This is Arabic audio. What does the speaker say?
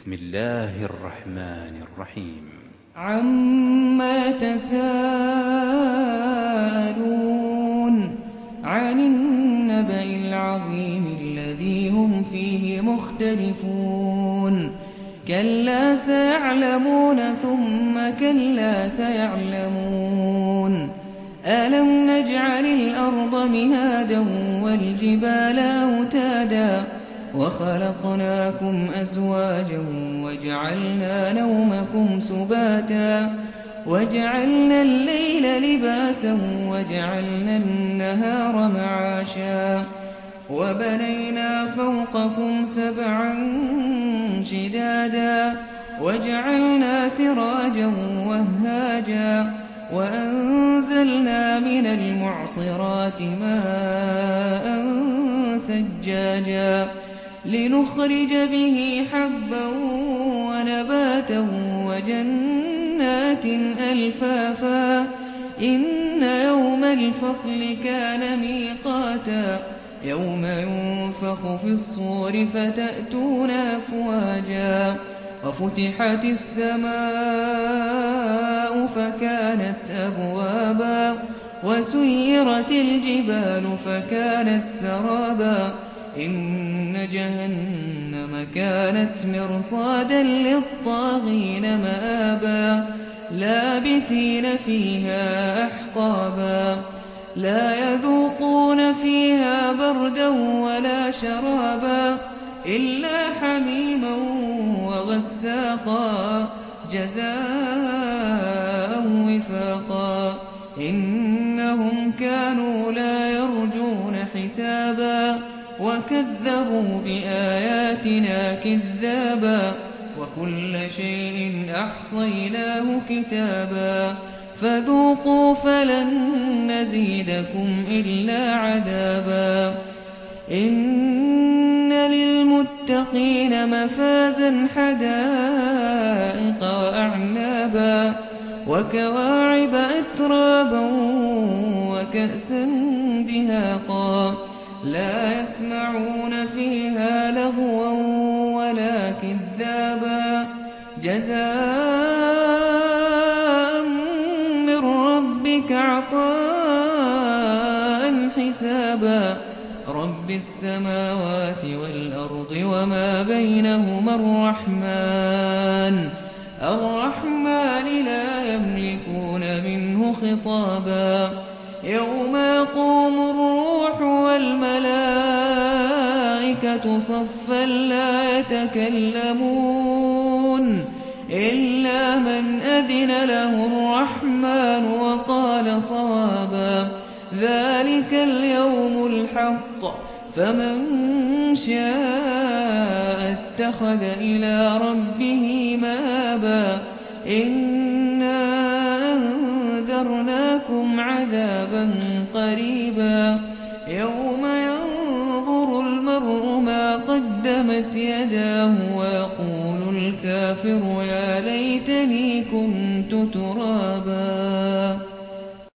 بسم الله الرحمن الرحيم. عما يتساءلون عن النبأ العظيم الذي هم فيه مختلفون كلا سيعلمون ثم كلا سيعلمون ألم نجعل الأرض مهادا والجبال أوتادا وخلقناكم أزواجا وجعلنا نومكم سباتا وجعلنا الليل لباسا وجعلنا النهار معاشا وبنينا فوقكم سبعا شدادا وجعلنا سراجا وهاجا وأنزلنا من المعصرات ماء ثجاجا لنخرج به حبا ونباتا وجنات ألفافا إن يوم الفصل كان ميقاتا يوم ينفخ في الصور فتأتون أفواجا وفتحت السماء فكانت أبوابا وسيرت الجبال فكانت سرابا إن جهنم كانت مرصادا للطاغين مآبا لابثين فيها أحقابا لا يذوقون فيها بردا ولا شرابا إلا حميما وغساقا جزاء وفاقا إنهم كانوا لا يرجون حسابا وكذبوا بآياتنا كذابا وكل شيء أحصيناه كتابا فذوقوا فلن نزيدكم إلا عذابا إن للمتقين مفازا حدائق وأعنابا وكواعب أترابا وكأسا دهاقا لا يسمعون فيها لغوا ولا كذابا جزاء من ربك عطاء حسابا رب السماوات والأرض وما بينهما الرحمن لا يملكون منه خطابا يوم يقوم الروح والملائكة صفا لا يتكلمون إلا من أذن له الرحمن وقال صوابا ذلك اليوم الحق فمن شاء اتخذ إلى ربه مآبا إنا أنذرناكم عذابا قريبا يوم ينظر المرء ما قدمت يداه ويقول الكافر يا ليتني كنت ترابا.